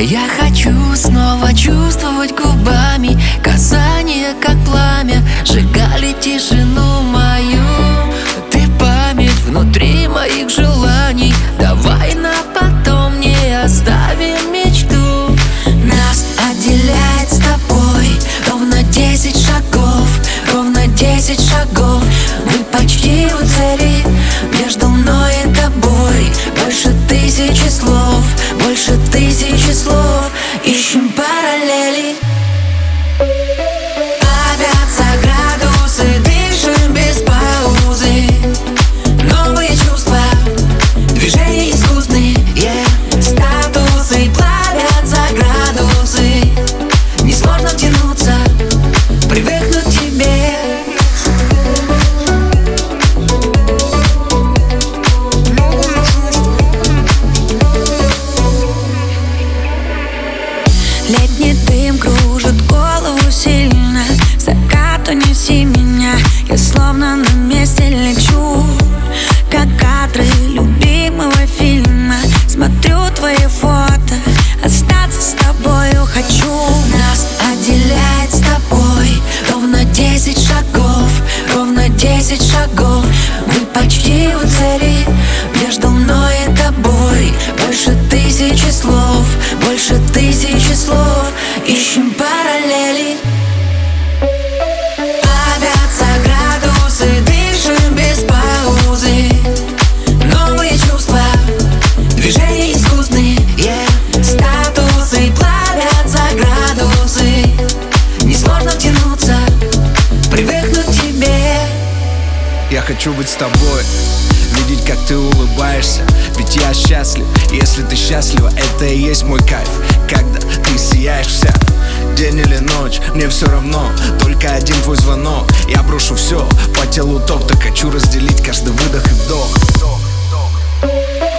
Я хочу снова чувствовать губами касание, как пламя, сжигали тишину мою. Ты память внутри моих желаний. Давай на потом не оставим мечту. Нас отделяет с тобой ровно 10 шагов, ровно 10 шагов. Мы почти у цели, между мной и тобой больше 1000 слов, больше 1000 слов. Ищем параллели. Плавятся градусы, дышим без паузы. Новые чувства, движения искусные, статусы. Плавятся градусы, несложно втянуться, привыкнуть к тебе. Летний дым кружит голову сильно. Закат, унеси меня, я словно на месте лечу. Как кадры любимого фильма, смотрю твои фото, остаться с тобою хочу. Нас отделяет с тобой ровно 10 шагов, ровно 10 шагов. Мы почти у цели, между мной и тобой больше 1000 слов, больше 1000 слов. Ищем параллели. Плавятся градусы, дышим без паузы. Новые чувства, движения искусные, статусы. Плавятся градусы, несложно втянуться, привыкнуть к тебе. Я хочу быть с тобой, видеть, как ты улыбаешься. Ведь я счастлив, если ты счастлива, это и есть мой кайф. Когда ты сияешь вся, день или ночь, мне все равно. Только один твой звонок, я брошу все, по телу ток. Так хочу разделить каждый выдох и вдох.